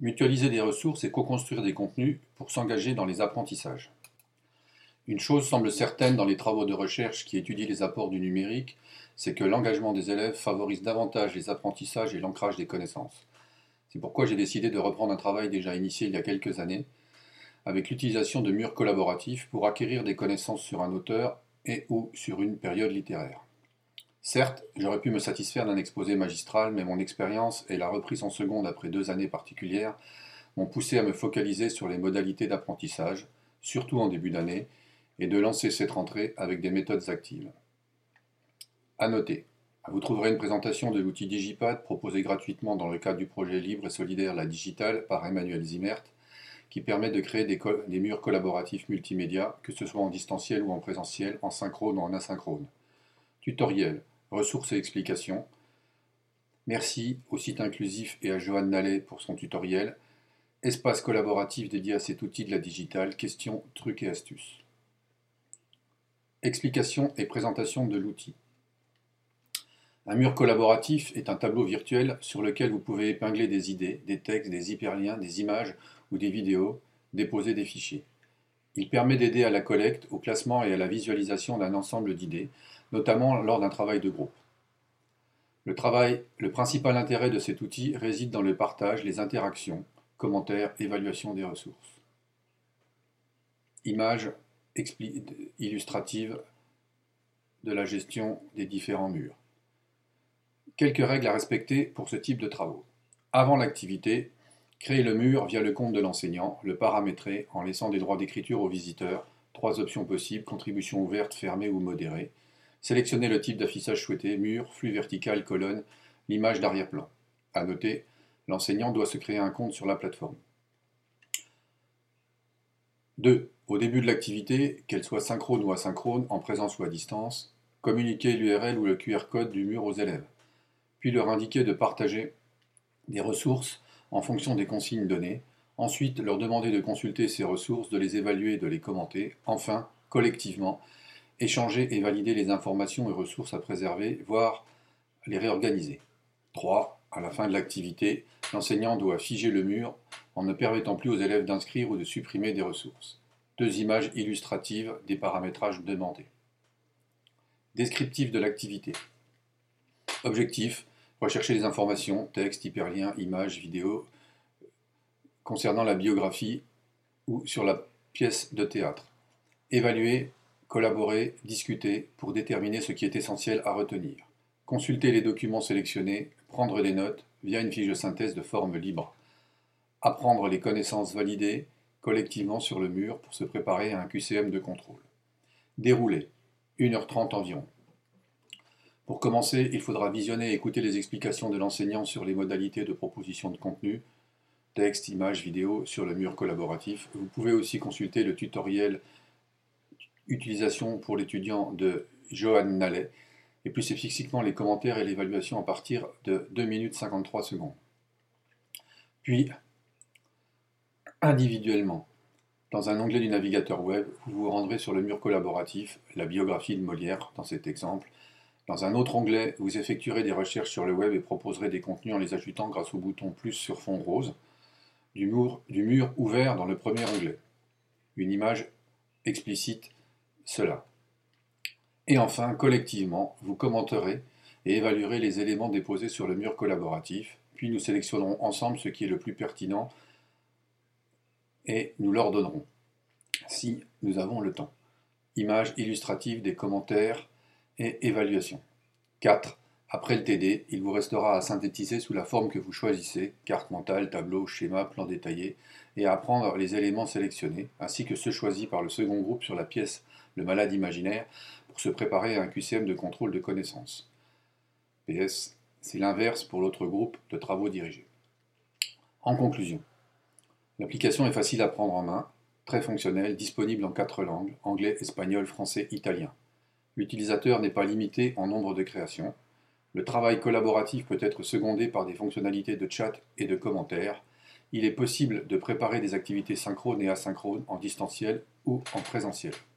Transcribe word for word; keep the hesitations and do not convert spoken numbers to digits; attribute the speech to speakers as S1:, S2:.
S1: Mutualiser des ressources et co-construire des contenus pour s'engager dans les apprentissages. Une chose semble certaine dans les travaux de recherche qui étudient les apports du numérique, c'est que l'engagement des élèves favorise davantage les apprentissages et l'ancrage des connaissances. C'est pourquoi j'ai décidé de reprendre un travail déjà initié il y a quelques années, avec l'utilisation de murs collaboratifs pour acquérir des connaissances sur un auteur et ou sur une période littéraire. Certes, j'aurais pu me satisfaire d'un exposé magistral, mais mon expérience et la reprise en seconde après deux années particulières m'ont poussé à me focaliser sur les modalités d'apprentissage, surtout en début d'année, et de lancer cette rentrée avec des méthodes actives. À noter, vous trouverez une présentation de l'outil Digipad proposé gratuitement dans le cadre du projet libre et solidaire La Digitale par Emmanuel Zimmert, qui permet de créer des, des murs collaboratifs multimédia, que ce soit en distanciel ou en présentiel, en synchrone ou en asynchrone. Tutoriel, ressources et explications. Merci au site inclusif et à Johan Nallet pour son tutoriel. Espace collaboratif dédié à cet outil de la digitale, questions, trucs et astuces. Explication et présentation de l'outil. Un mur collaboratif est un tableau virtuel sur lequel vous pouvez épingler des idées, des textes, des hyperliens, des images ou des vidéos, déposer des fichiers. Il permet d'aider à la collecte, au classement et à la visualisation d'un ensemble d'idées, notamment lors d'un travail de groupe. Le travail, le principal intérêt de cet outil réside dans le partage, les interactions, commentaires, évaluation des ressources. Images illustratives de la gestion des différents murs. Quelques règles à respecter pour ce type de travaux. Avant l'activité, créer le mur via le compte de l'enseignant, le paramétrer en laissant des droits d'écriture aux visiteurs, trois options possibles, contribution ouverte, fermée ou modérée. Sélectionnez le type d'affichage souhaité, mur, flux vertical, colonne, l'image d'arrière-plan. À noter, l'enseignant doit se créer un compte sur la plateforme. deux. Au début de l'activité, qu'elle soit synchrone ou asynchrone, en présence ou à distance, communiquez l'U R L ou le Q R code du mur aux élèves, puis leur indiquer de partager des ressources en fonction des consignes données, ensuite leur demander de consulter ces ressources, de les évaluer et de les commenter, enfin, collectivement, échanger et valider les informations et ressources à préserver, voire les réorganiser. trois. À la fin de l'activité, l'enseignant doit figer le mur en ne permettant plus aux élèves d'inscrire ou de supprimer des ressources. Deux images illustratives des paramétrages demandés. Descriptif de l'activité. Objectif, rechercher les informations, texte, hyperliens, images, vidéos, concernant la biographie ou sur la pièce de théâtre. Évaluer, collaborer, discuter pour déterminer ce qui est essentiel à retenir. Consulter les documents sélectionnés, prendre des notes via une fiche de synthèse de forme libre. Apprendre les connaissances validées collectivement sur le mur pour se préparer à un Q C M de contrôle. Dérouler, une heure trente environ. Pour commencer, il faudra visionner et écouter les explications de l'enseignant sur les modalités de proposition de contenu, texte, images, vidéos sur le mur collaboratif. Vous pouvez aussi consulter le tutoriel utilisation pour l'étudiant de Johan Nallet, et plus spécifiquement les commentaires et l'évaluation à partir de deux minutes cinquante-trois secondes. Puis, individuellement, dans un onglet du navigateur web, vous vous rendrez sur le mur collaboratif, la biographie de Molière dans cet exemple. Dans un autre onglet, vous effectuerez des recherches sur le web et proposerez des contenus en les ajoutant grâce au bouton plus sur fond rose du mur, du mur ouvert dans le premier onglet. Une image explicite cela. Et enfin, collectivement, vous commenterez et évaluerez les éléments déposés sur le mur collaboratif, puis nous sélectionnerons ensemble ce qui est le plus pertinent et nous l'ordonnerons, si nous avons le temps. Images illustratives des commentaires et évaluation. quatre. Après le T D, il vous restera à synthétiser sous la forme que vous choisissez, carte mentale, tableau, schéma, plan détaillé, et à apprendre les éléments sélectionnés, ainsi que ceux choisis par le second groupe sur la pièce Le Malade Imaginaire, pour se préparer à un Q C M de contrôle de connaissances. P S, c'est l'inverse pour l'autre groupe de travaux dirigés. En conclusion, l'application est facile à prendre en main, très fonctionnelle, disponible en quatre langues, anglais, espagnol, français, italien. L'utilisateur n'est pas limité en nombre de créations. Le travail collaboratif peut être secondé par des fonctionnalités de chat et de commentaires. Il est possible de préparer des activités synchrones et asynchrones en distanciel ou en présentiel.